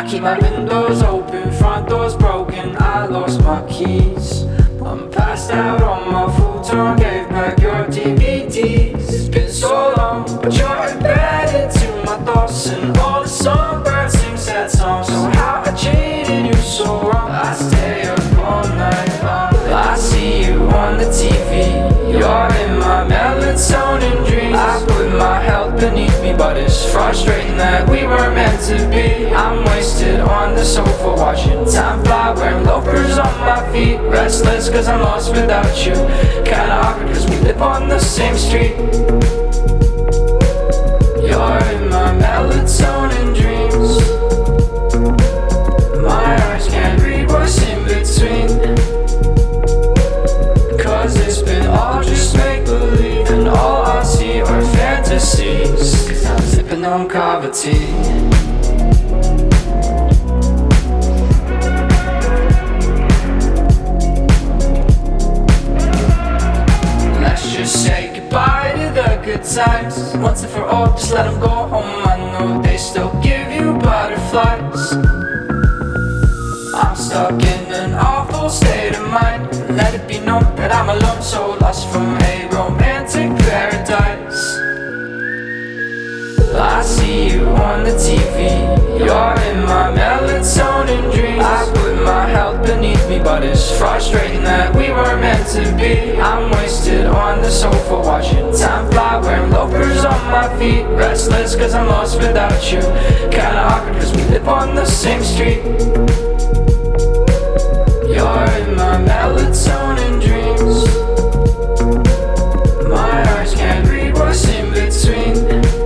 keep my windows open, front doors broken, I lost my keys. I'm passed out on my futon, gave back your DVDs. It's been so long, but you're embedded to my thoughts, and all the songbirds sing sad songs. So how I treated you so wrong, I stay up all night long. I see you on the TV, you're in my melatonin dreams. I put my health beneath me, but it's frustrating that we were meant to be. I'm wasted on the sofa watching time fly, wearing loafers on my feet. Restless cause I'm lost without you, kinda awkward cause we live on the same street. You're in my melatonin dreams. My eyes can't read what's in between, cause it's been all just make-believe, and all I see are fantasies. Cause I'm sipping on kava tea. Say goodbye to the good times, once and for all, just let them go home. I know they still give you butterflies. I'm stuck in an awful state of mind. Let it be known that I'm alone, so lost from a romantic paradise. I see you on the TV, you're in my melatonin dreams. I put my health beneath me, but it's frustrating that we were meant to be. I'm wasted on the sofa watching time fly, wearing loafers on my feet. Restless cause I'm lost without you, kinda awkward cause we live on the same street. You're in my melatonin dreams. My eyes can't read what's in between,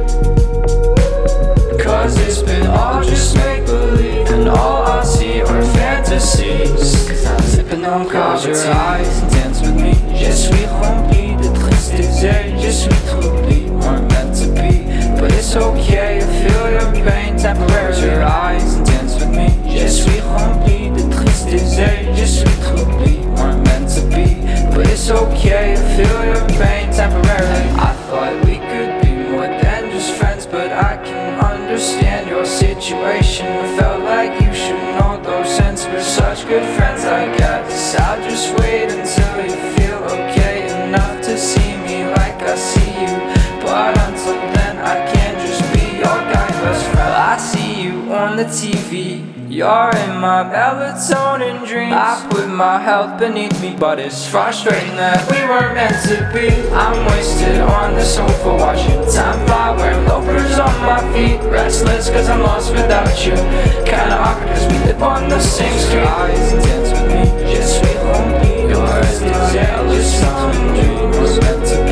cause it's been all just make-believe, and all I see are fantasies. Cause I'm sipping on coffee. Close your eyes and dance with me. Je suis rempli de tristesse, je suis troublé, weren't meant to be, but it's okay, I feel your pain temporarily. Close your eyes and dance with me. Je suis rempli de tristesse, je suis troublé, weren't meant to be, but it's okay, I feel your pain temporarily. I thought we could be more than just friends, but I can understand your situation. I felt like you should know those since we're such good friends. I guess I'll just wait until you feel okay enough to see me like I see you, but until then I can't just be your guy best friend. I see you on the TV, you're in my melatonin dreams. I put my health beneath me, but it's frustrating that we were meant to be. I'm wasted on the sofa watching time fly, wearing loafers on my feet. Restless cause I'm lost without you, kinda awkward cause we live on the same street. Eyes and dance with me. Je suis rempli de tristesse, je suis rempli, we're meant to be.